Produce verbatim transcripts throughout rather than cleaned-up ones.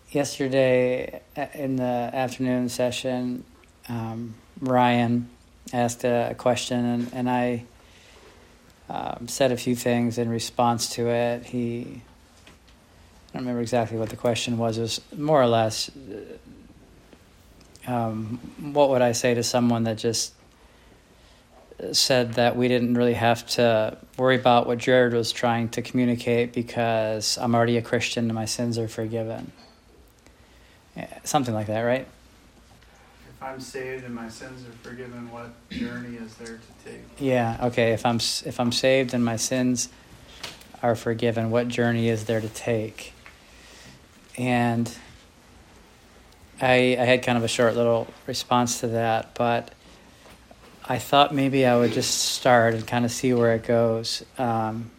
yesterday in the afternoon session, um, Ryan asked a question, and, and I um, said a few things in response to it. He, I don't remember exactly what the question was. It was more or less, um, what would I say to someone that just said that we didn't really have to worry about what Jared was trying to communicate because I'm already a Christian and my sins are forgiven. Yeah, something like that, right? If I'm saved and my sins are forgiven, what journey is there to take? Yeah, okay. If I'm if I'm saved and my sins are forgiven, what journey is there to take? And I I had kind of a short little response to that, but I thought maybe I would just start and kind of see where it goes. Um,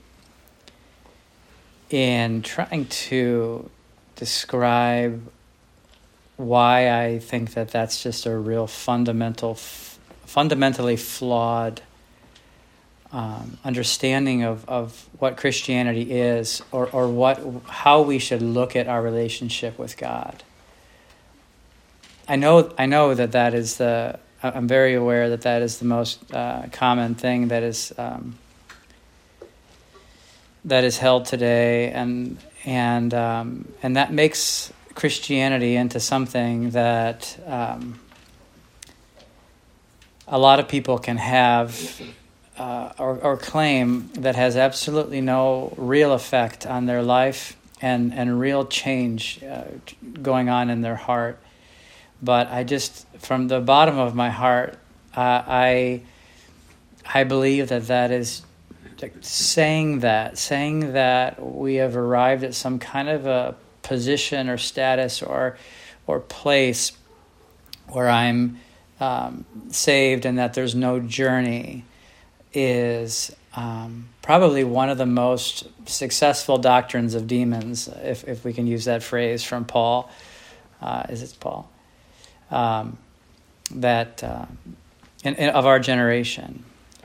in trying to describe why I think that that's just a real fundamental, f- fundamentally flawed um, understanding of, of what Christianity is, or, or what how we should look at our relationship with God. I know I know that that is the I'm very aware that that is the most uh, common thing that is um, that is held today, and and um, and that makes Christianity into something that um, a lot of people can have uh, or, or claim that has absolutely no real effect on their life and and real change uh, going on in their heart. But I just, from the bottom of my heart, uh, I I believe that that is like saying that, saying that we have arrived at some kind of a position or status or or place where I'm um, saved and that there's no journey is um, probably one of the most successful doctrines of demons, if if we can use that phrase from Paul. Uh, is it Paul? Um, that uh, in, in, of our generation.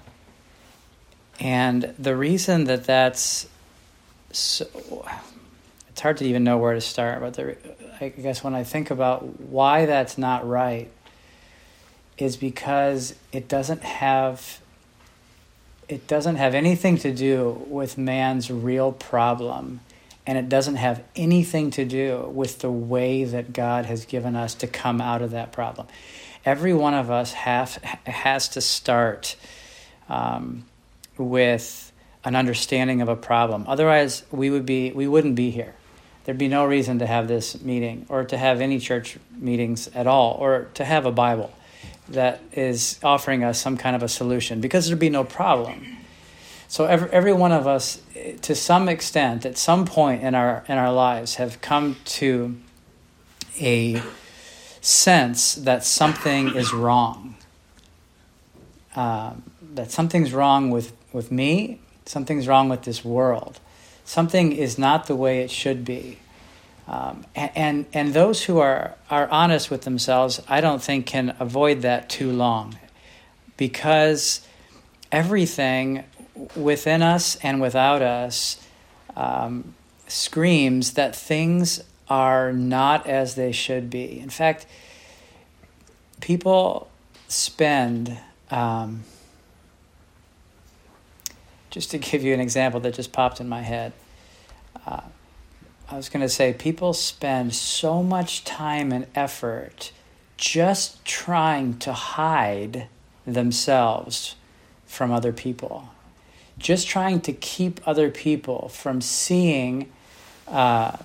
And the reason that that's so, it's hard to even know where to start, but the, I guess when I think about why that's not right is because it doesn't have it doesn't have anything to do with man's real problem. And it doesn't have anything to do with the way that God has given us to come out of that problem. Every one of us have, has to start um, with an understanding of a problem. Otherwise, we would be we wouldn't be here. There'd be no reason to have this meeting, or to have any church meetings at all, or to have a Bible that is offering us some kind of a solution, because there'd be no problem. So every every one of us, to some extent, at some point in our in our lives, have come to a sense that something is wrong. Um, that something's wrong with, with me, something's wrong with this world. Something is not the way it should be. Um, and, and and those who are, are honest with themselves, I don't think can avoid that too long. Because everything within us and without us um, screams that things are not as they should be. In fact, people spend, um, just to give you an example that just popped in my head, uh, I was going to say people spend so much time and effort just trying to hide themselves from other people. Just trying to keep other people from seeing uh,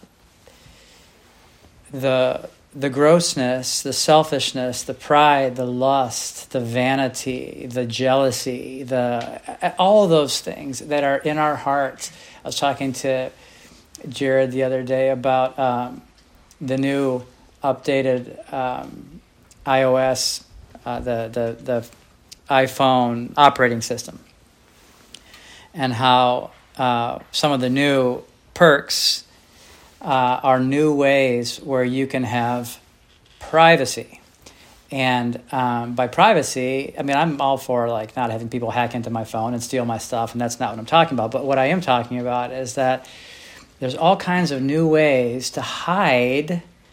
the the grossness, the selfishness, the pride, the lust, the vanity, the jealousy, the all of those things that are in our hearts. I was talking to Jared the other day about um, the new updated um, iOS, uh, the the the iPhone operating system, and how uh, some of the new perks uh, are new ways where you can have privacy. And um, by privacy, I mean, I'm all for like not having people hack into my phone and steal my stuff, and that's not what I'm talking about. But what I am talking about is that there's all kinds of new ways to hide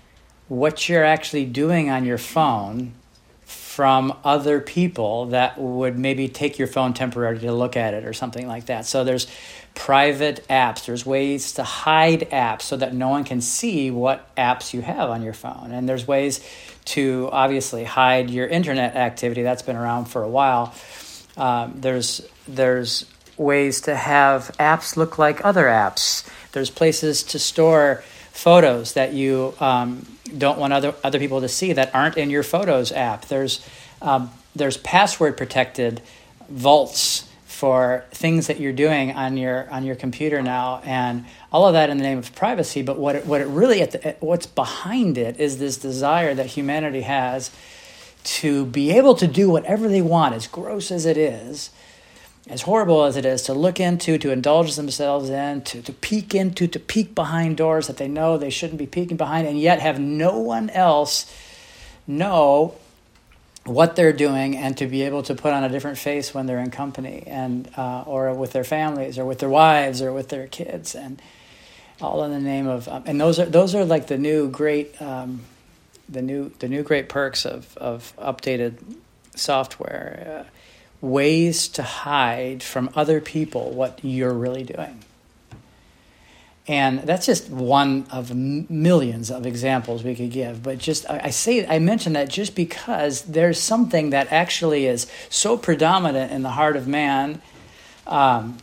what you're actually doing on your phone from other people that would maybe take your phone temporarily to look at it or something like that. So there's private apps. There's ways to hide apps so that no one can see what apps you have on your phone. And there's ways to obviously hide your internet activity. That's been around for a while. Um, there's there's ways to have apps look like other apps. There's places to store photos that you um, don't want other other people to see that aren't in your Photos app. There's um, there's password protected vaults for things that you're doing on your on your computer now, and all of that in the name of privacy. But what it, what it really at the, what's behind it is this desire that humanity has to be able to do whatever they want, as gross as it is, as horrible as it is, to look into, to indulge themselves in, to, to peek into, to peek behind doors that they know they shouldn't be peeking behind, and yet have no one else know what they're doing, and to be able to put on a different face when they're in company, and uh, or with their families, or with their wives, or with their kids, and all in the name of um, and those are those are like the new great um, the new the new great perks of of updated software. Uh, ways to hide from other people what you're really doing. And that's just one of m- millions of examples we could give. But just I, I say I mention that just because there's something that actually is so predominant in the heart of man um,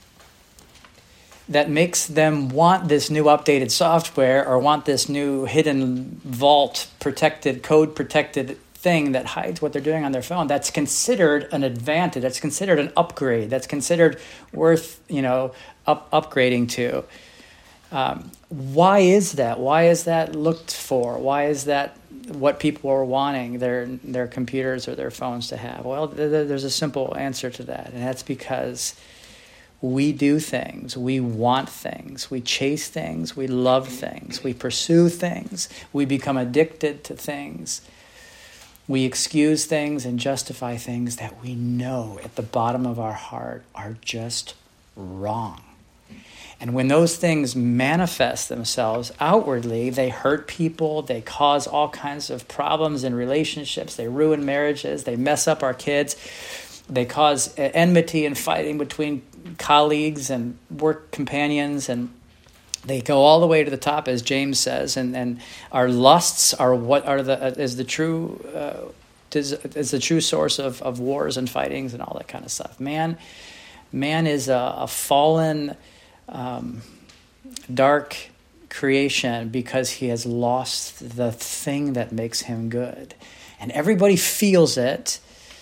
that makes them want this new updated software, or want this new hidden vault protected, code protected thing that hides what they're doing on their phone. That's considered an advantage. That's considered an upgrade. That's considered worth, you know, up, upgrading to. Um, why is that? Why is that looked for? Why is that what people are wanting their their computers or their phones to have? Well, th- th- there's a simple answer to that, and that's because we do things, we want things, we chase things, we love things, we pursue things, we become addicted to things. We excuse things and justify things that we know at the bottom of our heart are just wrong. And when those things manifest themselves outwardly, they hurt people, they cause all kinds of problems in relationships, they ruin marriages, they mess up our kids, they cause enmity and fighting between colleagues and work companions, and they go all the way to the top, as James says, and, and our lusts are what are the uh, is the true uh, is, is the true source of, of wars and fightings and all that kind of stuff. Man, man is a, a fallen, um, dark creation because he has lost the thing that makes him good, and everybody feels it,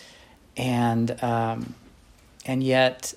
and um, and yet.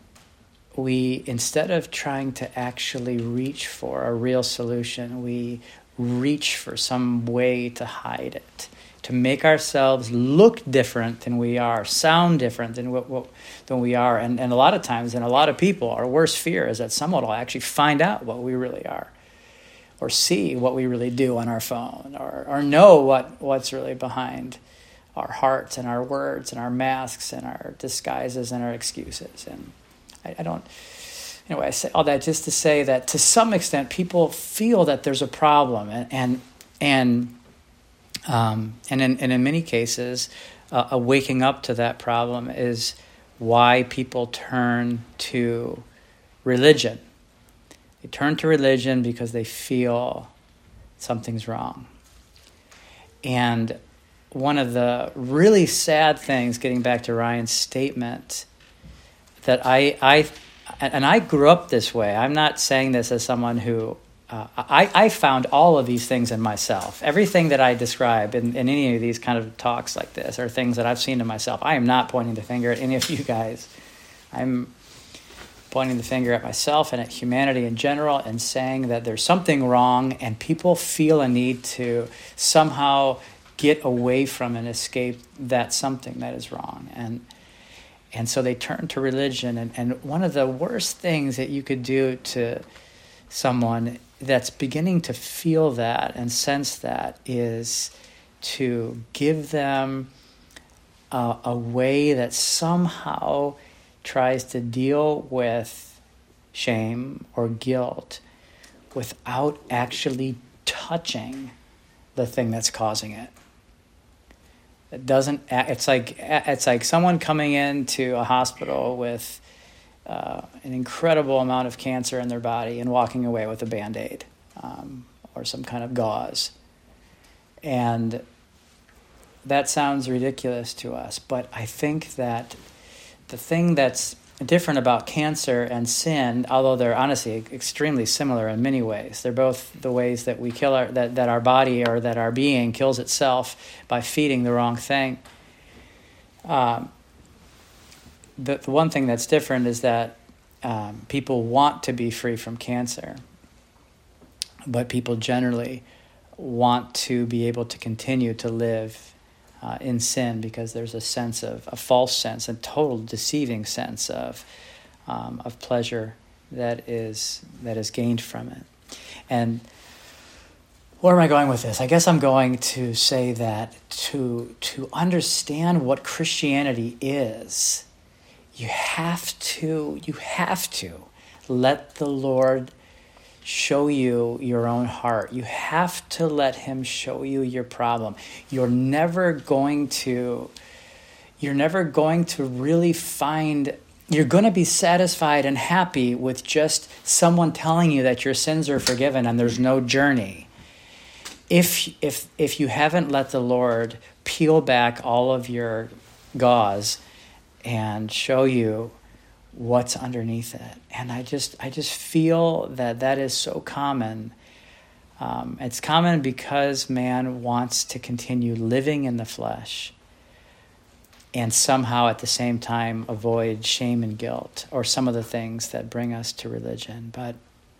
We, instead of trying to actually reach for a real solution, we reach for some way to hide it, to make ourselves look different than we are, sound different than what, what than we are. And, and a lot of times, and a lot of people, our worst fear is that someone will actually find out what we really are, or see what we really do on our phone, or, or know what, what's really behind our hearts and our words and our masks and our disguises and our excuses. And I, I don't, anyway, I say all that just to say that to some extent people feel that there's a problem, and and and um, and, in, and in many cases, uh, a waking up to that problem is why people turn to religion. They turn to religion because they feel something's wrong. And one of the really sad things, getting back to Ryan's statement, that I, I, and I grew up this way. I'm not saying this as someone who, uh, I, I found all of these things in myself. Everything that I describe in, in any of these kind of talks like this are things that I've seen in myself. I am not pointing the finger at any of you guys. I'm pointing the finger at myself and at humanity in general, and saying that there's something wrong, and people feel a need to somehow get away from and escape that something that is wrong. And And so they turn to religion. And, and one of the worst things that you could do to someone that's beginning to feel that and sense that is to give them a, a way that somehow tries to deal with shame or guilt without actually touching the thing that's causing it. It doesn't. It's like it's like someone coming into a hospital with uh, an incredible amount of cancer in their body and walking away with a Band-Aid um, or some kind of gauze. And that sounds ridiculous to us, but I think that the thing that's different about cancer and sin, although they're honestly extremely similar in many ways, they're both the ways that we kill our that, that our body or that our being kills itself by feeding the wrong thing. Um, the, the one thing that's different is that um, people want to be free from cancer, but people generally want to be able to continue to live Uh, in sin, because there's a sense of a false sense, a total deceiving sense of um, of pleasure that is that is gained from it. And where am I going with this? I guess I'm going to say that to to understand what Christianity is, you have to you have to let the Lord show you your own heart. You have to let him show you your problem. You're never going to, you're never going to really find, you're going to be satisfied and happy with just someone telling you that your sins are forgiven and there's no journey. If, if, if you haven't let the Lord peel back all of your gauze and show you what's underneath it. And I just I just feel that that is so common. Um, it's common because man wants to continue living in the flesh and somehow at the same time avoid shame and guilt or some of the things that bring us to religion. But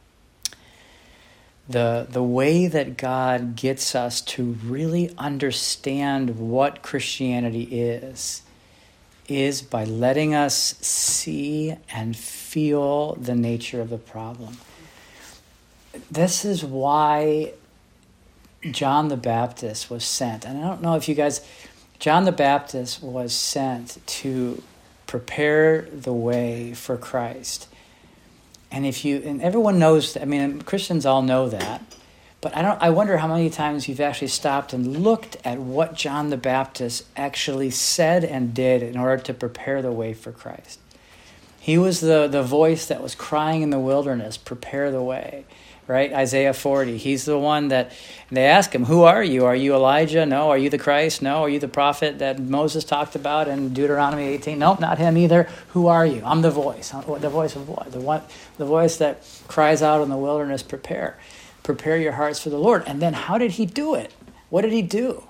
the the way that God gets us to really understand what Christianity is is by letting us see and feel the nature of the problem. This is why John the Baptist was sent. And I don't know if you guys, John the Baptist was sent to prepare the way for Christ. And if you, and everyone knows, I mean, Christians all know that. But I don't. I wonder how many times you've actually stopped and looked at what John the Baptist actually said and did in order to prepare the way for Christ. He was the, the voice that was crying in the wilderness, prepare the way, right? Isaiah forty. He's the one that, they ask him, who are you? Are you Elijah? No. Are you the Christ? No. Are you the prophet that Moses talked about in Deuteronomy eighteen? Nope, not him either. Who are you? I'm the voice. The voice of what? The one, the voice that cries out in the wilderness, prepare. Prepare your hearts for the Lord. And then how did he do it? What did he do?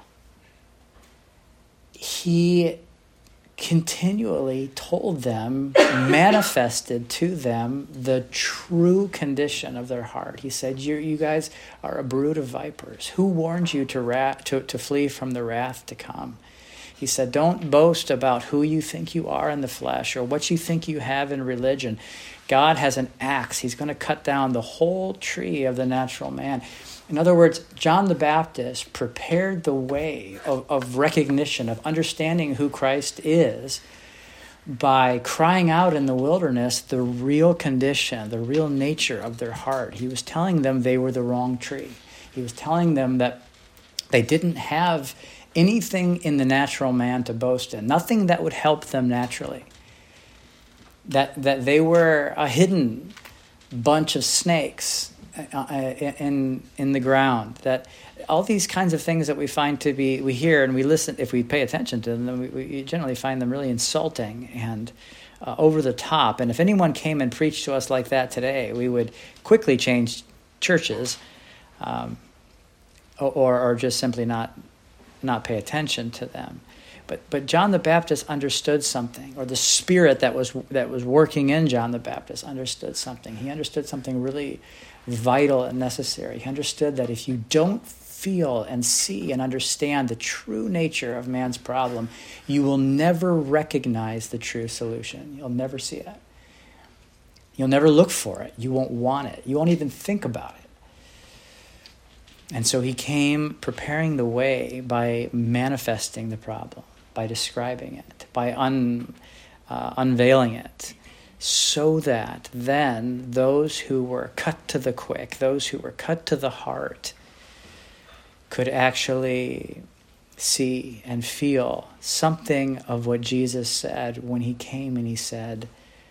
He continually told them, manifested to them the true condition of their heart. He said, you, you guys are a brood of vipers. Who warned you to, ra- to, to flee from the wrath to come? He said, don't boast about who you think you are in the flesh or what you think you have in religion. God has an axe. He's going to cut down the whole tree of the natural man. In other words, John the Baptist prepared the way of, of recognition, of understanding who Christ is by crying out in the wilderness the real condition, the real nature of their heart. He was telling them they were the wrong tree. He was telling them that they didn't have anything in the natural man to boast in, nothing that would help them naturally. That that they were a hidden bunch of snakes in in the ground. That all these kinds of things that we find to be, we hear and we listen, if we pay attention to them, then we, we generally find them really insulting and uh, over the top. And if anyone came and preached to us like that today, we would quickly change churches, um, or or just simply not not pay attention to them. But but John the Baptist understood something, or the spirit that was that was working in John the Baptist understood something. He understood something really vital and necessary. He understood that if you don't feel and see and understand the true nature of man's problem, you will never recognize the true solution. You'll never see it. You'll never look for it. You won't want it. You won't even think about it. And so he came preparing the way by manifesting the problem, by describing it, by un, uh, unveiling it, so that then those who were cut to the quick, those who were cut to the heart, could actually see and feel something of what Jesus said when he came and he said,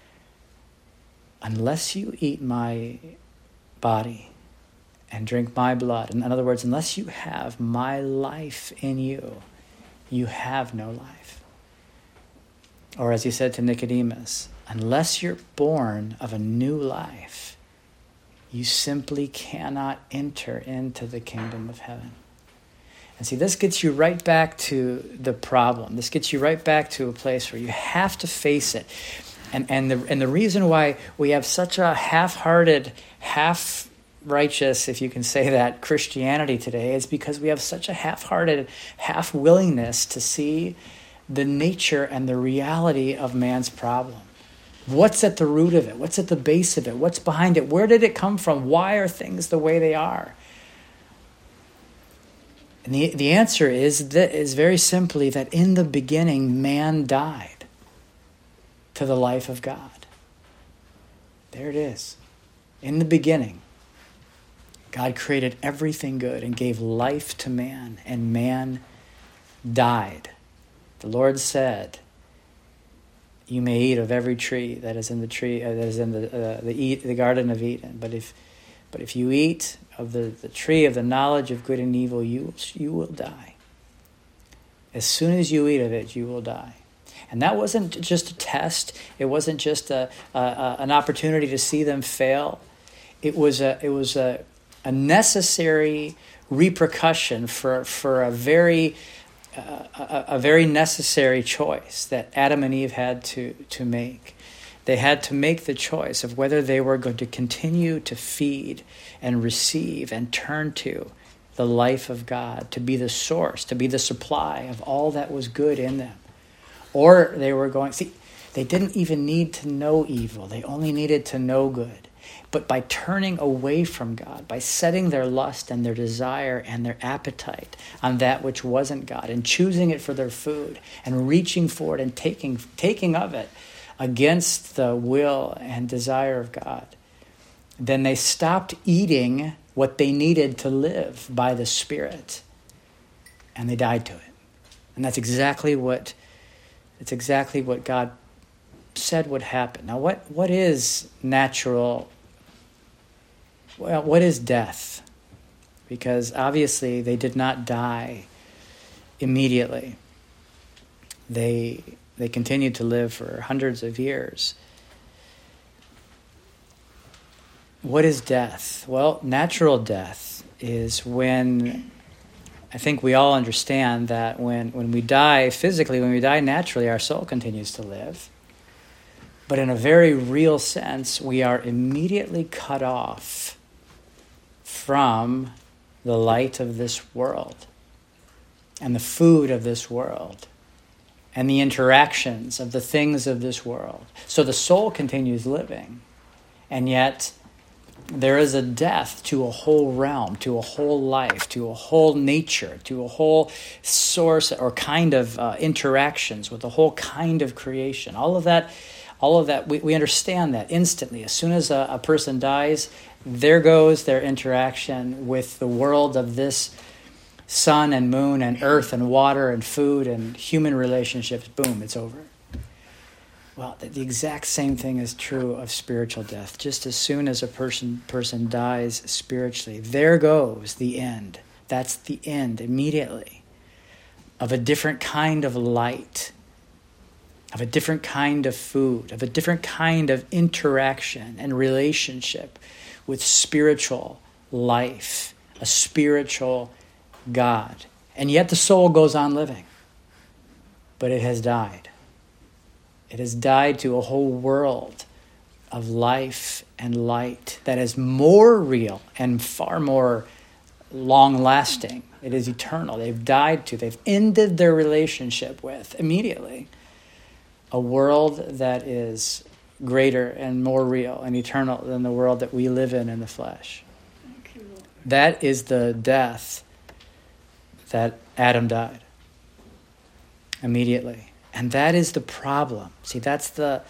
unless you eat my body and drink my blood, in other words, unless you have my life in you, you have no life. Or as he said to Nicodemus, unless you're born of a new life, you simply cannot enter into the kingdom of heaven. And see, this gets you right back to the problem. This gets you right back to a place where you have to face it. And and the and the reason why we have such a half-hearted, half-righteous, if you can say that, Christianity today is because we have such a half-hearted, half-willingness to see the nature and the reality of man's problem. What's at the root of it? What's at the base of it? What's behind it? Where did it come from? Why are things the way they are? And the, the answer is that is very simply that in the beginning, man died to the life of God. There it is. In the beginning, God created everything good and gave life to man, and man died. The Lord said, you may eat of every tree that is in the tree uh, that is in the uh, the, eat, the Garden of Eden, but if but if you eat of the, the tree of the knowledge of good and evil, you you will die. As soon as you eat of it, you will die. And that wasn't just a test. It wasn't just a, a, a an opportunity to see them fail. It was a it was a a necessary repercussion for for a very uh, a, a very necessary choice that Adam and Eve had to to make. They had to make the choice of whether they were going to continue to feed and receive and turn to the life of God, to be the source, to be the supply of all that was good in them. Or they were going, see, they didn't even need to know evil. They only needed to know good. But by turning away from God, by setting their lust and their desire and their appetite on that which wasn't God, and choosing it for their food, and reaching for it and taking taking of it, against the will and desire of God, then they stopped eating what they needed to live by the Spirit, and they died to it. And that's exactly what it's exactly what God said would happen. Now, what what is natural? Well, what is death? Because obviously they did not die immediately. They They continued to live for hundreds of years. What is death? Well, natural death is when, I think we all understand that when, when we die physically, when we die naturally, our soul continues to live. But in a very real sense, we are immediately cut off from the light of this world and the food of this world and the interactions of the things of this world. So the soul continues living, and yet there is a death to a whole realm, to a whole life, to a whole nature, to a whole source or kind of uh, interactions with a whole kind of creation. All of that, all of that, we, we understand that instantly. As soon as a, a person dies, there goes their interaction with the world of this sun and moon and earth and water and food and human relationships. Boom, it's over. Well, the exact same thing is true of spiritual death. Just as soon as a person person dies spiritually, there goes the end. That's the end immediately of a different kind of light, of a different kind of food, of a different kind of interaction and relationship with spiritual life, a spiritual God. And yet the soul goes on living, but it has died. It has died to a whole world of life and light that is more real and far more long-lasting. It is eternal. They've died to, they've ended their relationship with, immediately, a world that is greater and more real and eternal than the world that we live in in the flesh. That is the death that Adam died immediately. And that is the problem. See, that's the...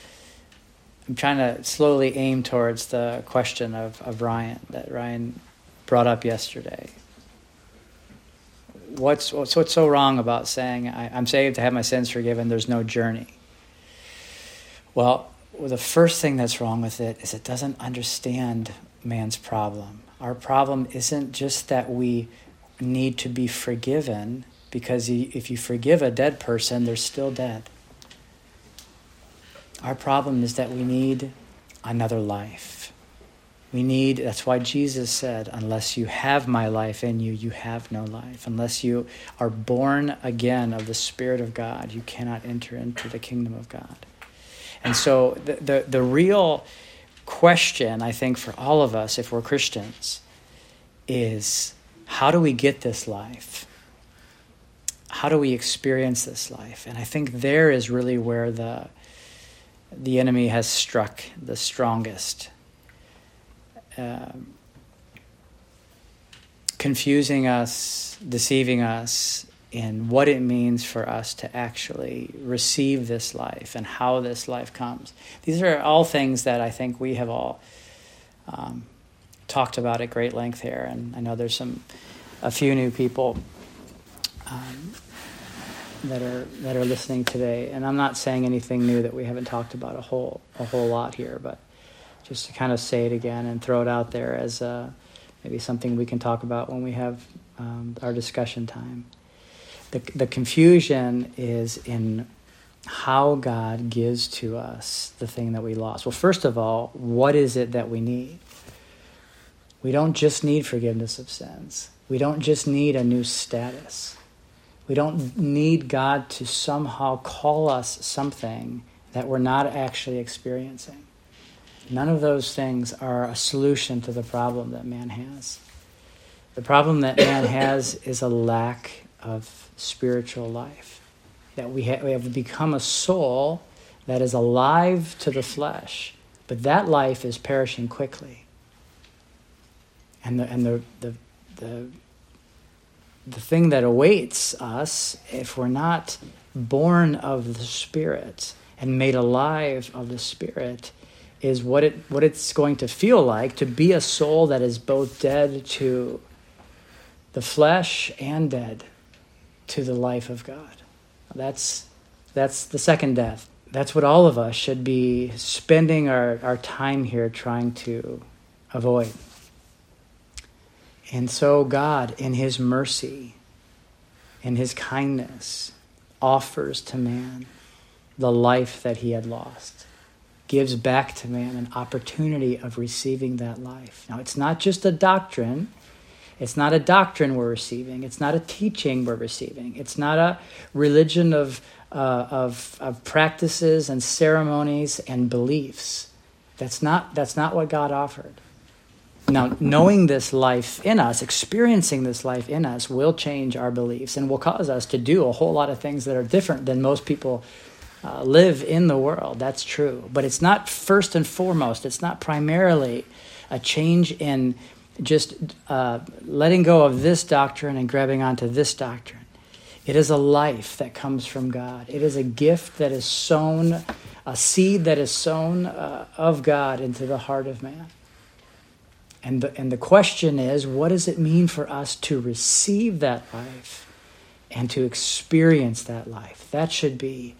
I'm trying to slowly aim towards the question of, of Ryan, that Ryan brought up yesterday. what's what's what's so wrong about saying I, I'm saved to have my sins forgiven? There's no journey. Well, well, the first thing that's wrong with it is it doesn't understand man's problem. Our problem isn't just that we need to be forgiven, because if you forgive a dead person, they're still dead. Our problem is that we need another life. We need, that's why Jesus said, unless you have my life in you, you have no life. Unless you are born again of the Spirit of God, you cannot enter into the kingdom of God. And so the, the, the real question, I think, for all of us, if we're Christians, is how do we get this life? How do we experience this life? And I think there is really where the the enemy has struck the strongest. Um, confusing us, deceiving us in what it means for us to actually receive this life and how this life comes. These are all things that I think we have all um, talked about at great length here, and I know there's some a few new people um, that are that are listening today, and I'm not saying anything new that we haven't talked about a whole a whole lot here, but just to kind of say it again and throw it out there as uh, maybe something we can talk about when we have um, our discussion time. The the confusion is in how God gives to us the thing that we lost. Well, first of all, what is it that we need? We don't just need forgiveness of sins. We don't just need a new status. We don't need God to somehow call us something that we're not actually experiencing. None of those things are a solution to the problem that man has. The problem that man has is a lack of spiritual life. That we, ha- we have become a soul that is alive to the flesh, but that life is perishing quickly. And the and the the the, the thing that awaits us, if we're not born of the Spirit and made alive of the Spirit, is what it what it's going to feel like to be a soul that is both dead to the flesh and dead to the life of God. That's that's the second death. That's what all of us should be spending our, our time here trying to avoid. And so God, in his mercy, in his kindness, offers to man the life that he had lost. Gives back to man an opportunity of receiving that life. Now, it's not just a doctrine. It's not a doctrine we're receiving. It's not a teaching we're receiving. It's not a religion of, uh, of, of practices and ceremonies and beliefs. That's not, that's not what God offered. Now, knowing this life in us, experiencing this life in us, will change our beliefs and will cause us to do a whole lot of things that are different than most people uh, live in the world. That's true. But it's not first and foremost, it's not primarily a change in just uh, letting go of this doctrine and grabbing onto this doctrine. It is a life that comes from God. It is a gift that is sown, a seed that is sown uh, of God into the heart of man. And the, and the question is, what does it mean for us to receive that life and to experience that life? That should be,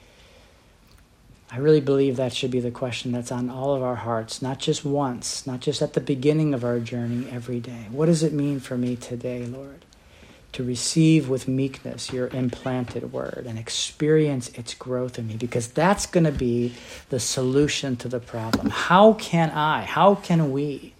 I really believe that should be the question that's on all of our hearts, not just once, not just at the beginning of our journey every day. What does it mean for me today, Lord, to receive with meekness your implanted word and experience its growth in me? Because that's going to be the solution to the problem. How can I, how can we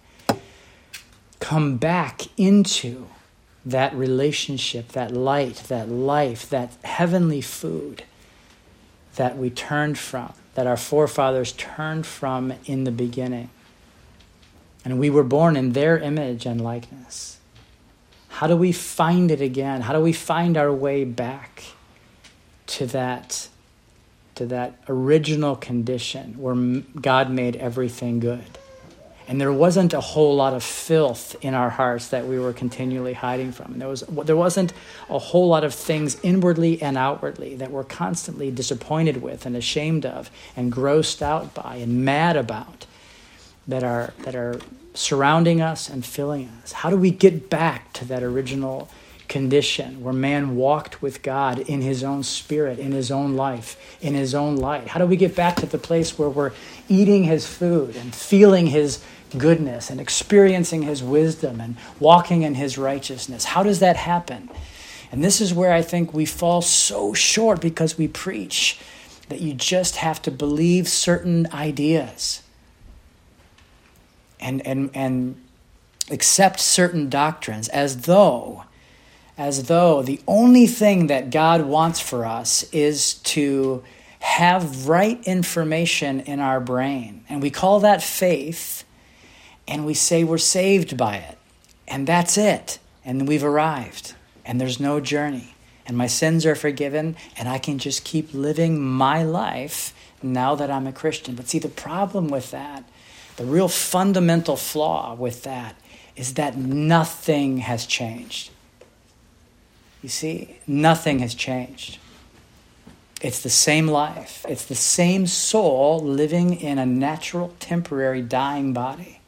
come back into that relationship, that light, that life, that heavenly food that we turned from, that our forefathers turned from in the beginning? And we were born in their image and likeness. How do we find it again? How do we find our way back to that, to that original condition where God made everything good? And there wasn't a whole lot of filth in our hearts that we were continually hiding from. And there was there wasn't a whole lot of things inwardly and outwardly that we're constantly disappointed with and ashamed of and grossed out by and mad about that are that are surrounding us and filling us. How do we get back to that original condition where man walked with God in his own spirit, in his own life, in his own light? How do we get back to the place where we're eating his food and feeling his goodness and experiencing his wisdom and walking in his righteousness? How does that happen? And this is where I think we fall so short, because we preach that you just have to believe certain ideas and and and accept certain doctrines as though as though the only thing that God wants for us is to have right information in our brain. And we call that faith, and we say we're saved by it. And that's it. And we've arrived. And there's no journey. And my sins are forgiven, and I can just keep living my life now that I'm a Christian. But see, the problem with that, the real fundamental flaw with that, is that nothing has changed. You see, nothing has changed. It's the same life. It's the same soul living in a natural, temporary, dying body.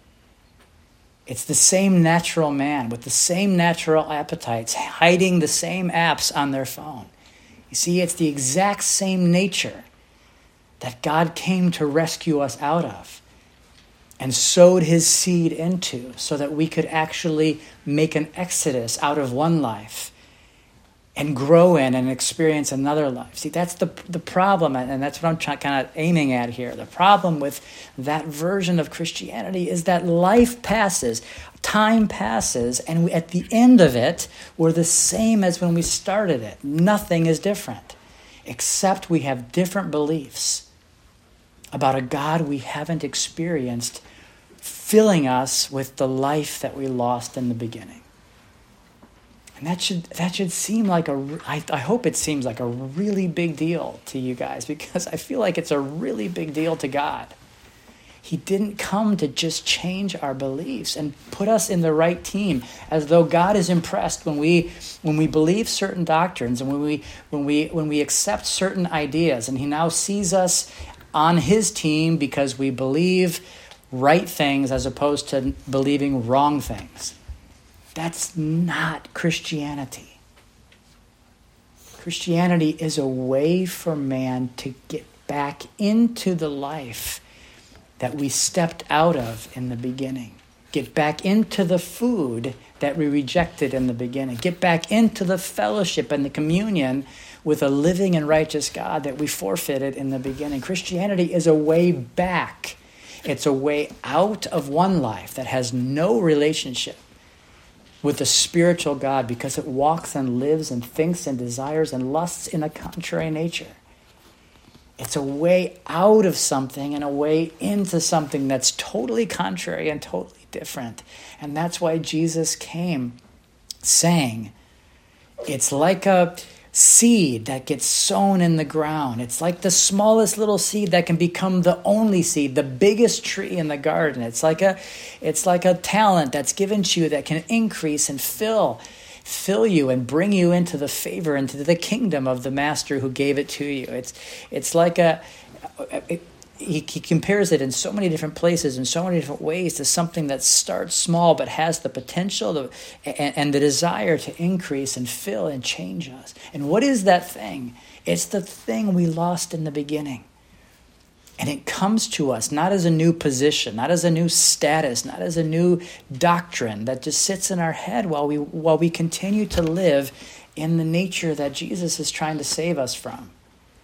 It's the same natural man with the same natural appetites, hiding the same apps on their phone. You see, it's the exact same nature that God came to rescue us out of and sowed his seed into, so that we could actually make an exodus out of one life and grow in and experience another life. See, that's the the problem, and that's what I'm trying, kind of aiming at here. The problem with that version of Christianity is that life passes, time passes, and we, at the end of it, we're the same as when we started it. Nothing is different, except we have different beliefs about a God we haven't experienced, filling us with the life that we lost in the beginning. And that should that should seem like a, I, I hope it seems like a really big deal to you guys, because I feel like it's a really big deal to God. He didn't come to just change our beliefs and put us in the right team, as though God is impressed when we when we believe certain doctrines and when we when we when we accept certain ideas, and he now sees us on his team because we believe right things as opposed to believing wrong things. That's not Christianity. Christianity is a way for man to get back into the life that we stepped out of in the beginning. Get back into the food that we rejected in the beginning. Get back into the fellowship and the communion with a living and righteous God that we forfeited in the beginning. Christianity is a way back. It's a way out of one life that has no relationship with the spiritual God, because it walks and lives and thinks and desires and lusts in a contrary nature. It's a way out of something and a way into something that's totally contrary and totally different. And that's why Jesus came saying, it's like a seed that gets sown in the ground. It's like the smallest little seed that can become the only seed, the biggest tree in the garden. It's like a, it's like a talent that's given to you that can increase and fill, fill you and bring you into the favor, into the kingdom of the master who gave it to you. It's, it's like a, it, He, he compares it in so many different places, in so many different ways, to something that starts small but has the potential to, and, and the desire to increase and fill and change us. And what is that thing? It's the thing we lost in the beginning. And it comes to us not as a new position, not as a new status, not as a new doctrine that just sits in our head while we while we continue to live in the nature that Jesus is trying to save us from.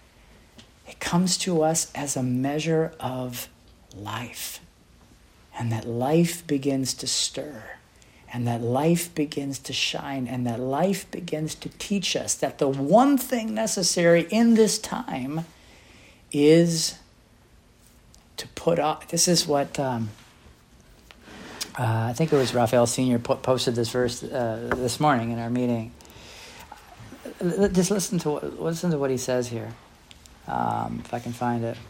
It comes to us as a measure of life. And that life begins to stir. And that life begins to shine. And that life begins to teach us that the one thing necessary in this time is to put off. This is what, um, uh, I think it was Raphael Senior po- posted this verse uh, this morning in our meeting. Just listen to what, listen to what he says here. Um, if I can find it.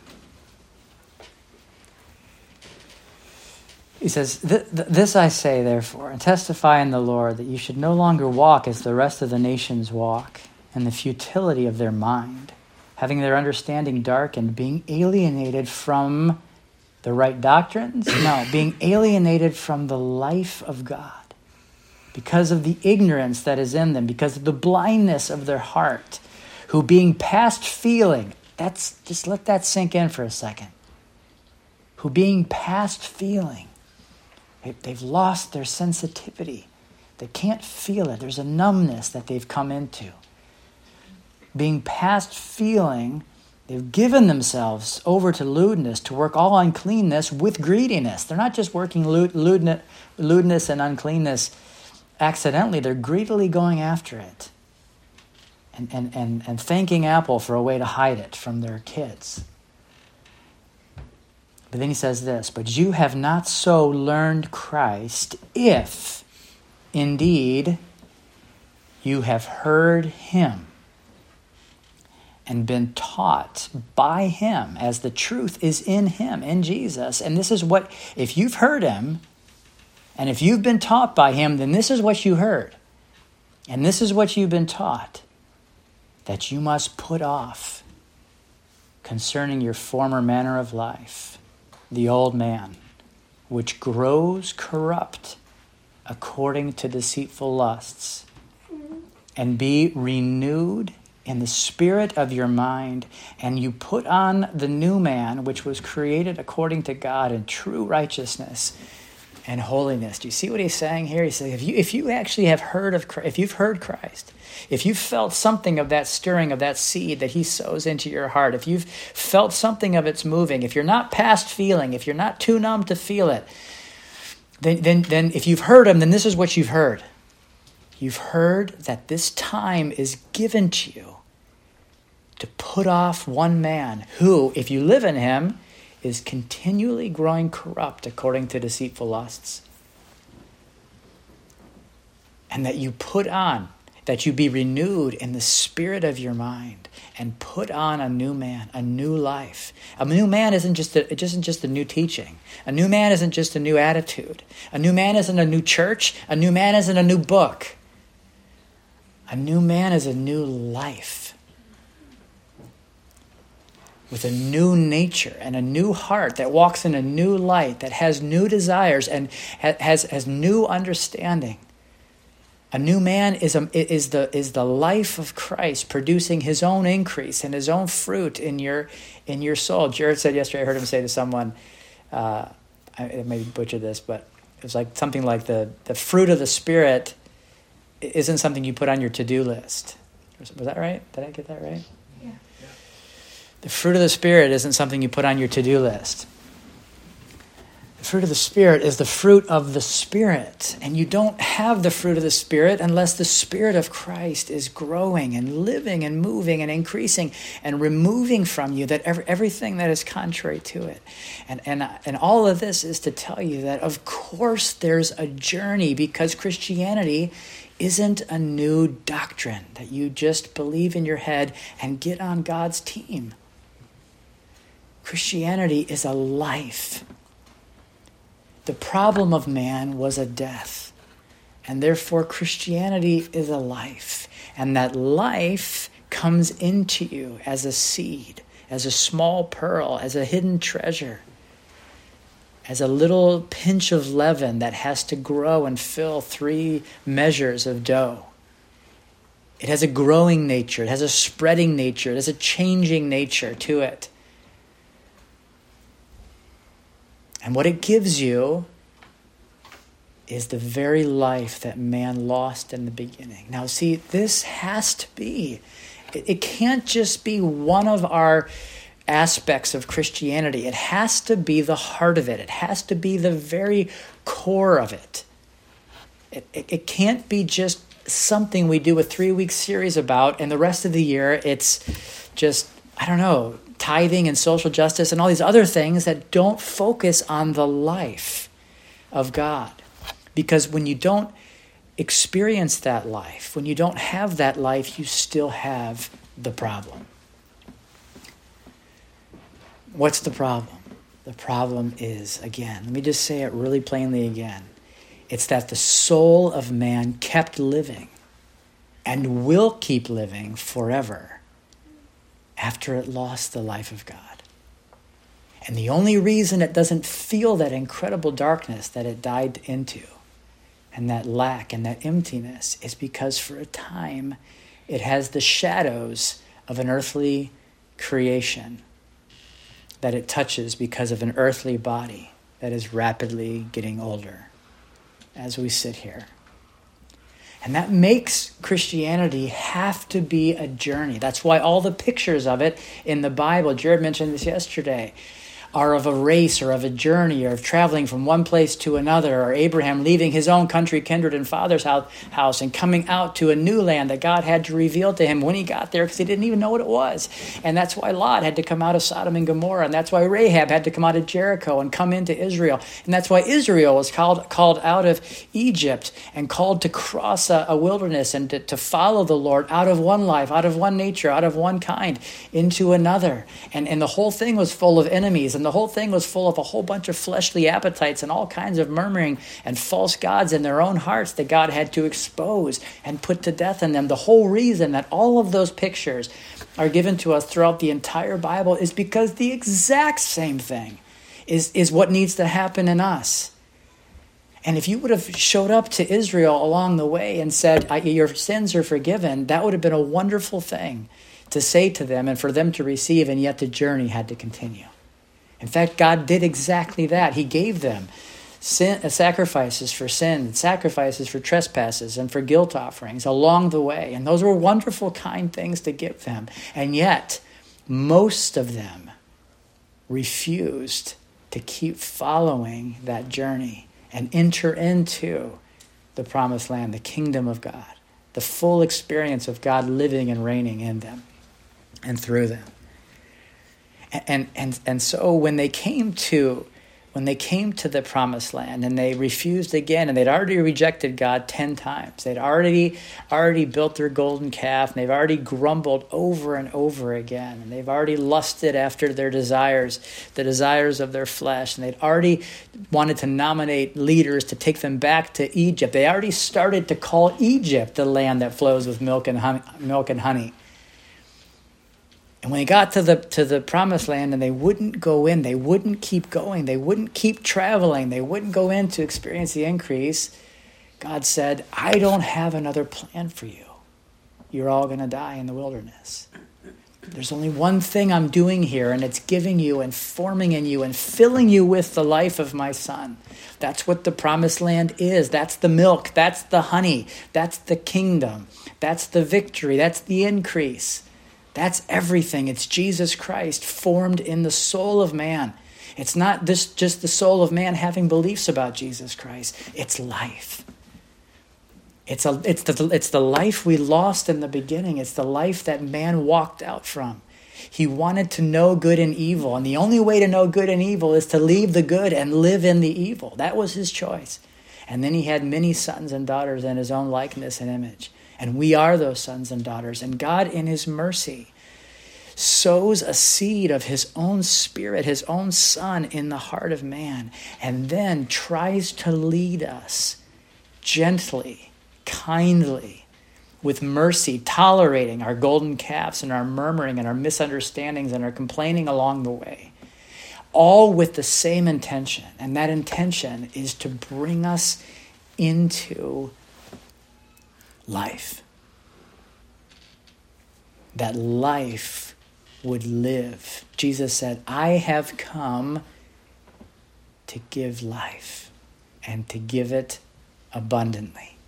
He says, this I say, therefore, and testify in the Lord, that you should no longer walk as the rest of the nations walk, in the futility of their mind, having their understanding darkened, being alienated from the right doctrines? No, being alienated from the life of God, because of the ignorance that is in them, because of the blindness of their heart, who being past feeling, that's just let that sink in for a second. Who being past feeling, they, they've lost their sensitivity. They can't feel it. There's a numbness that they've come into. Being past feeling, they've given themselves over to lewdness, to work all uncleanness with greediness. They're not just working lewd, lewdness, lewdness and uncleanness accidentally. They're greedily going after it. And, and, and, and thanking Apple for a way to hide it from their kids. But then he says this, but you have not so learned Christ if indeed you have heard him and been taught by him, as the truth is in him, in Jesus. And this is what, if you've heard him, and if you've been taught by him, then this is what you heard. And this is what you've been taught. That you must put off concerning your former manner of life, the old man, which grows corrupt according to deceitful lusts, and be renewed in the spirit of your mind, and you put on the new man, which was created according to God in true righteousness and holiness. Do you see what he's saying here? He's saying, if you if you actually have heard of Christ, if you've heard Christ, if you've felt something of that stirring of that seed that he sows into your heart, if you've felt something of its moving, if you're not past feeling, if you're not too numb to feel it, then then then if you've heard him, then this is what you've heard. You've heard that this time is given to you to put off one man who, if you live in him, is continually growing corrupt according to deceitful lusts. And that you put on, that you be renewed in the spirit of your mind and put on a new man, a new life. A new man isn't just a, it isn't just a new teaching. A new man isn't just a new attitude. A new man isn't a new church. A new man isn't a new book. A new man is a new life. With a new nature and a new heart that walks in a new light, that has new desires and has, has new understanding. A new man is, a, is, the, is the life of Christ, producing his own increase and his own fruit in your, in your soul. Jared said yesterday, I heard him say to someone, uh, I maybe butchered this, but it was like something like the, the fruit of the Spirit isn't something you put on your to-do list. Was that right? Did I get that right? Yeah. The fruit of the Spirit isn't something you put on your to-do list. The fruit of the Spirit is the fruit of the Spirit. And you don't have the fruit of the Spirit unless the Spirit of Christ is growing and living and moving and increasing and removing from you that every, everything that is contrary to it. And, and, and all of this is to tell you that, of course, there's a journey, because Christianity isn't a new doctrine that you just believe in your head and get on God's team. Christianity is a life. The problem of man was a death, and therefore Christianity is a life. And that life comes into you as a seed, as a small pearl, as a hidden treasure, as a little pinch of leaven that has to grow and fill three measures of dough. It has a growing nature. It has a spreading nature. It has a changing nature to it. And what it gives you is the very life that man lost in the beginning. Now, see, this has to be, it, it can't just be one of our aspects of Christianity. It has to be the heart of it. It has to be the very core of it. It, it, it can't be just something we do a three-week series about, and the rest of the year it's just, I don't know, tithing and social justice and all these other things that don't focus on the life of God. Because when you don't experience that life, when you don't have that life, you still have the problem. What's the problem? The problem is, again, let me just say it really plainly again. It's that the soul of man kept living and will keep living forever after it lost the life of God. And the only reason it doesn't feel that incredible darkness that it died into and that lack and that emptiness is because for a time it has the shadows of an earthly creation that it touches because of an earthly body that is rapidly getting older as we sit here. And that makes Christianity have to be a journey. That's why all the pictures of it in the Bible, Jared mentioned this yesterday, are of a race or of a journey or of traveling from one place to another, or Abraham leaving his own country, kindred, and father's house and coming out to a new land that God had to reveal to him when he got there because he didn't even know what it was. And that's why Lot had to come out of Sodom and Gomorrah, and that's why Rahab had to come out of Jericho and come into Israel. And that's why Israel was called, called out of Egypt and called to cross a, a wilderness and to, to follow the Lord out of one life, out of one nature, out of one kind into another. And, and the whole thing was full of enemies. And the whole thing was full of a whole bunch of fleshly appetites and all kinds of murmuring and false gods in their own hearts that God had to expose and put to death in them. The whole reason that all of those pictures are given to us throughout the entire Bible is because the exact same thing is, is what needs to happen in us. And if you would have showed up to Israel along the way and said, your sins are forgiven, that would have been a wonderful thing to say to them and for them to receive, and yet the journey had to continue. In fact, God did exactly that. He gave them sin, uh, sacrifices for sin, sacrifices for trespasses, and for guilt offerings along the way. And those were wonderful, kind things to give them. And yet, most of them refused to keep following that journey and enter into the promised land, the kingdom of God, the full experience of God living and reigning in them and through them. And and and so when they came to when they came to the promised land and they refused again, and they'd already rejected God ten times. They'd already already built their golden calf, and they've already grumbled over and over again, and they've already lusted after their desires, the desires of their flesh, and they'd already wanted to nominate leaders to take them back to Egypt. They already started to call Egypt the land that flows with milk and honey, milk and honey. And when they got to the to the promised land and they wouldn't go in, they wouldn't keep going, they wouldn't keep traveling, they wouldn't go in to experience the increase, God said, I don't have another plan for you. You're all going to die in the wilderness. There's only one thing I'm doing here, and it's giving you and forming in you and filling you with the life of my son. That's what the promised land is. That's the milk. That's the honey. That's the kingdom. That's the victory. That's the increase. That's everything. It's Jesus Christ formed in the soul of man. It's not this just the soul of man having beliefs about Jesus Christ. It's life. It's a it's the it's the life we lost in the beginning. It's the life that man walked out from. He wanted to know good and evil, and the only way to know good and evil is to leave the good and live in the evil. That was his choice. And then he had many sons and daughters in his own likeness and image. And we are those sons and daughters. And God, in his mercy, sows a seed of his own spirit, his own son, in the heart of man, and then tries to lead us gently, kindly, with mercy, tolerating our golden calves and our murmuring and our misunderstandings and our complaining along the way, all with the same intention. And that intention is to bring us into life. That life would live. Jesus said, I have come to give life and to give it abundantly.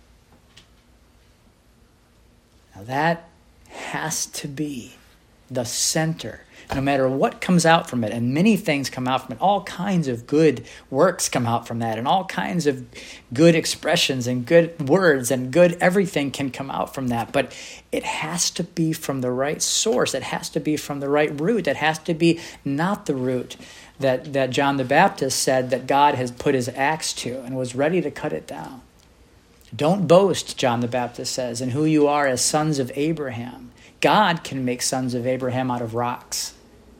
Now that has to be the center, no matter what comes out from it. And many things come out from it. All kinds of good works come out from that. And all kinds of good expressions and good words and good everything can come out from that. But it has to be from the right source. It has to be from the right root. It has to be not the root that, that John the Baptist said that God has put his axe to and was ready to cut it down. Don't boast, John the Baptist says, in who you are as sons of Abraham. God can make sons of Abraham out of rocks.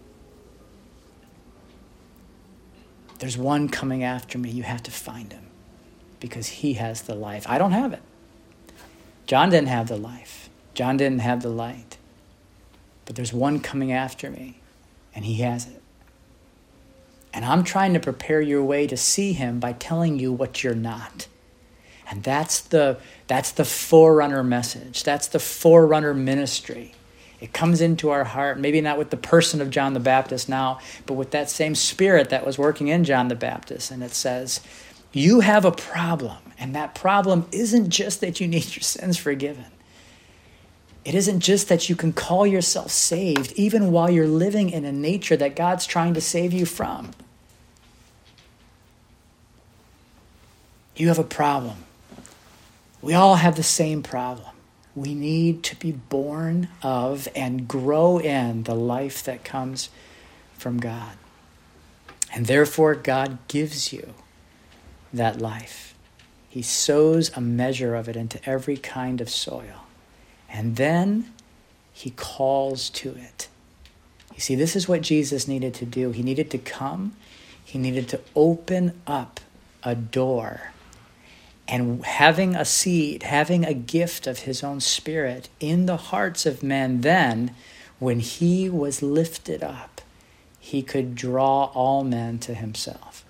There's one coming after me. You have to find him because he has the life. I don't have it. John didn't have the life. John didn't have the light. But there's one coming after me, and he has it. And I'm trying to prepare your way to see him by telling you what you're not. And that's the, that's the forerunner message. That's the forerunner ministry. It comes into our heart, maybe not with the person of John the Baptist now, but with that same spirit that was working in John the Baptist. And it says, you have a problem. And that problem isn't just that you need your sins forgiven. It isn't just that you can call yourself saved, even while you're living in a nature that God's trying to save you from. You have a problem. We all have the same problem. We need to be born of and grow in the life that comes from God. And therefore, God gives you that life. He sows a measure of it into every kind of soil. And then he calls to it. You see, this is what Jesus needed to do. He needed to come. He needed to open up a door. And having a seed, having a gift of his own spirit in the hearts of men, then, when he was lifted up, he could draw all men to himself.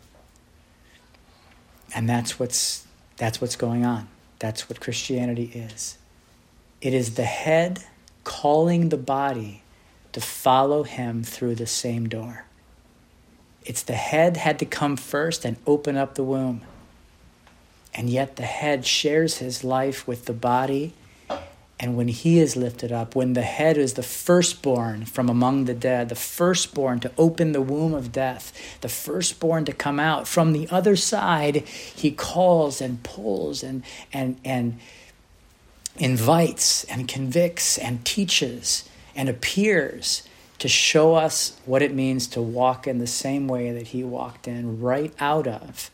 And that's what's, that's what's going on. That's what Christianity is. It is the head calling the body to follow him through the same door. It's the head had to come first and open up the womb. And yet the head shares his life with the body. And when he is lifted up, when the head is the firstborn from among the dead, the firstborn to open the womb of death, the firstborn to come out, from the other side, he calls and pulls and and and invites and convicts and teaches and appears to show us what it means to walk in the same way that he walked in, right out of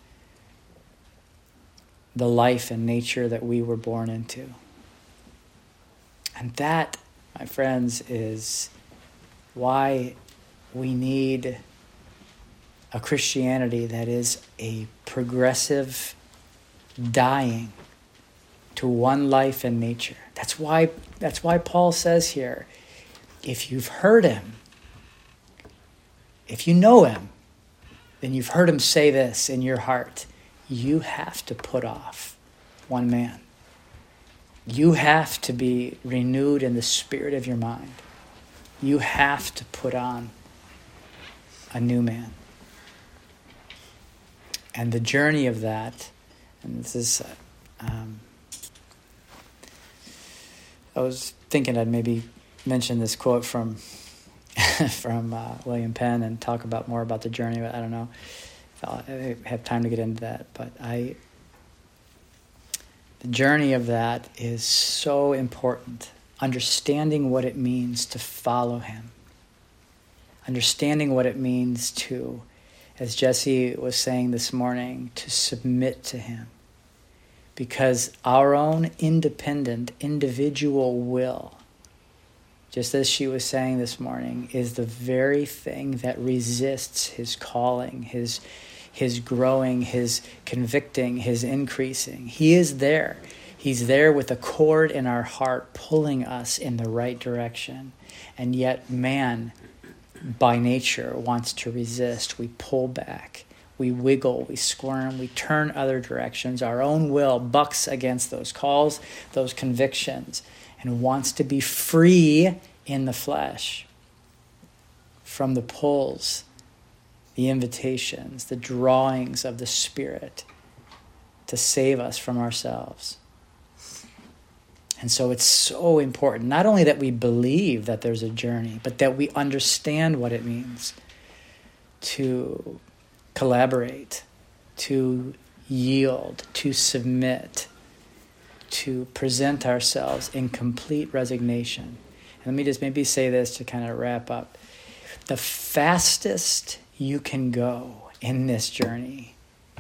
the life and nature that we were born into. And that, my friends, is why we need a Christianity that is a progressive dying to one life and nature. That's why, that's why Paul says here, if you've heard him, if you know him, then you've heard him say this in your heart. You have to put off one man. You have to be renewed in the spirit of your mind. You have to put on a new man. And the journey of that, and this is, um, I was thinking I'd maybe mention this quote from from uh, William Penn and talk about more about the journey, but I don't know if I'll have time to get into that. But I, the journey of that is so important. Understanding what it means to follow him. Understanding what it means to, as Jesse was saying this morning, to submit to him. Because our own independent, individual will, just as she was saying this morning, is the very thing that resists his calling, his his growing, his convicting, his increasing. He is there. He's there with a cord in our heart pulling us in the right direction. And yet man, by nature, wants to resist. We pull back. We wiggle, we squirm, we turn other directions. Our own will bucks against those calls, those convictions, and wants to be free in the flesh from the pulls, the invitations, the drawings of the Spirit to save us from ourselves. And so it's so important, not only that we believe that there's a journey, but that we understand what it means to collaborate, to yield, to submit, to present ourselves in complete resignation. And let me just maybe say this to kind of wrap up. The fastest you can go in this journey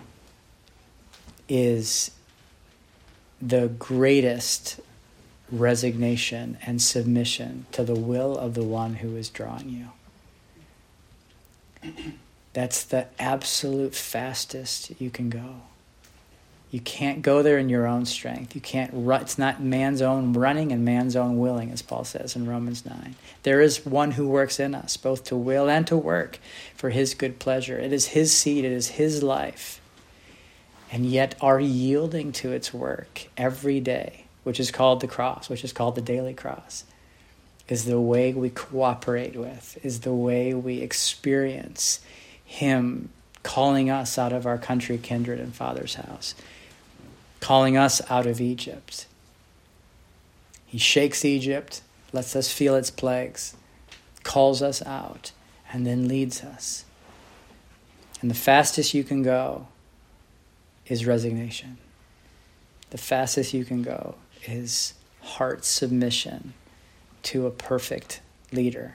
is the greatest resignation and submission to the will of the one who is drawing you. That's the absolute fastest you can go. You can't go there in your own strength. You can't run. It's not man's own running and man's own willing, as Paul says in Romans nine. There is one who works in us, both to will and to work for his good pleasure. It is his seed. It is his life. and yet are yielding to its work every day, which is called the cross, which is called the daily cross, is the way we cooperate with, is the way we experience him calling us out of our country, kindred, and father's house, calling us out of Egypt. He shakes Egypt, lets us feel its plagues, calls us out, and then leads us. And the fastest you can go is resignation. The fastest you can go is heart submission to a perfect leader.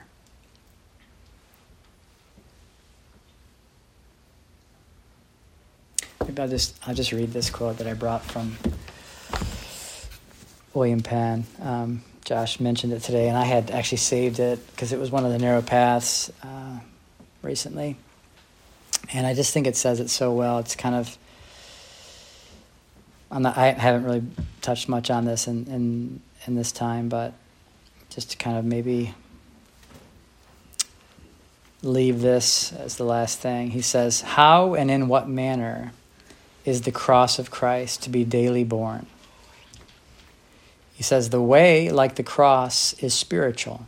Maybe I'll just I'll just read this quote that I brought from William Penn. Um, Josh mentioned it today, and I had actually saved it because it was one of the narrow paths uh, recently. And I just think it says it so well. It's kind of, I'm not, I haven't really touched much on this in, in, in this time, but just to kind of maybe leave this as the last thing. He says, how and in what manner is the cross of Christ to be daily borne? He says, the way, like the cross, is spiritual.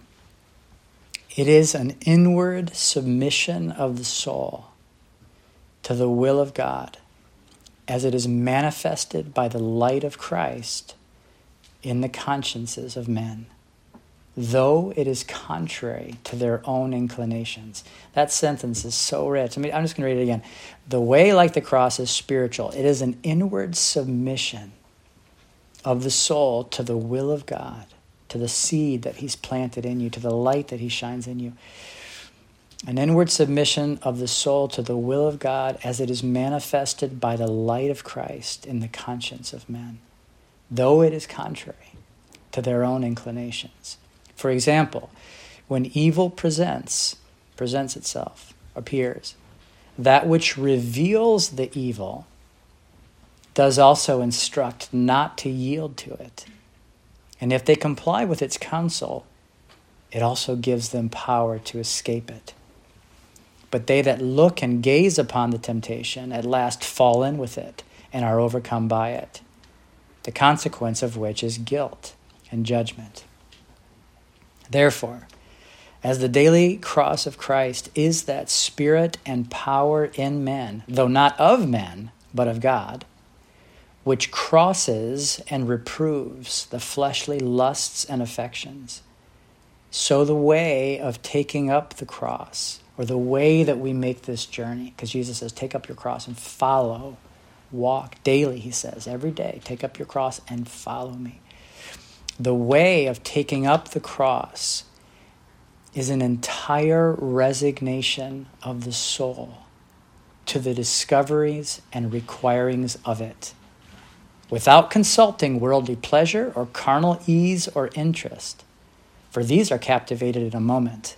It is an inward submission of the soul to the will of God, as it is manifested by the light of Christ in the consciences of men, though it is contrary to their own inclinations. That sentence is so rich. I mean, I'm just going to read it again. The way, like the cross, is spiritual. It is an inward submission of the soul to the will of God, to the seed that he's planted in you, to the light that he shines in you. An inward submission of the soul to the will of God as it is manifested by the light of Christ in the conscience of men, though it is contrary to their own inclinations. For example, when evil presents, presents itself, appears, that which reveals the evil does also instruct not to yield to it. And if they comply with its counsel, it also gives them power to escape it. But they that look and gaze upon the temptation at last fall in with it and are overcome by it, the consequence of which is guilt and judgment. Therefore, as the daily cross of Christ is that spirit and power in men, though not of men, but of God, which crosses and reproves the fleshly lusts and affections, so the way of taking up the cross, or the way that we make this journey, because Jesus says, take up your cross and follow, walk daily, he says, every day, take up your cross and follow me. The way of taking up the cross is an entire resignation of the soul to the discoveries and requirings of it, without consulting worldly pleasure or carnal ease or interest, for these are captivated in a moment.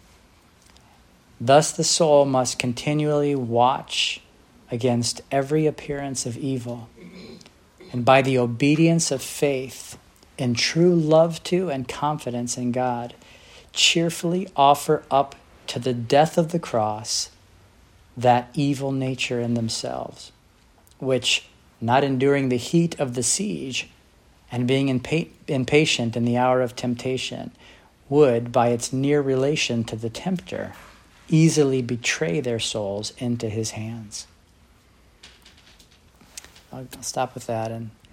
Thus the soul must continually watch against every appearance of evil, and by the obedience of faith in true love to and confidence in God, cheerfully offer up to the death of the cross that evil nature in themselves, which, not enduring the heat of the siege and being impa- impatient in the hour of temptation, would, by its near relation to the tempter, easily betray their souls into his hands. I'll stop with that and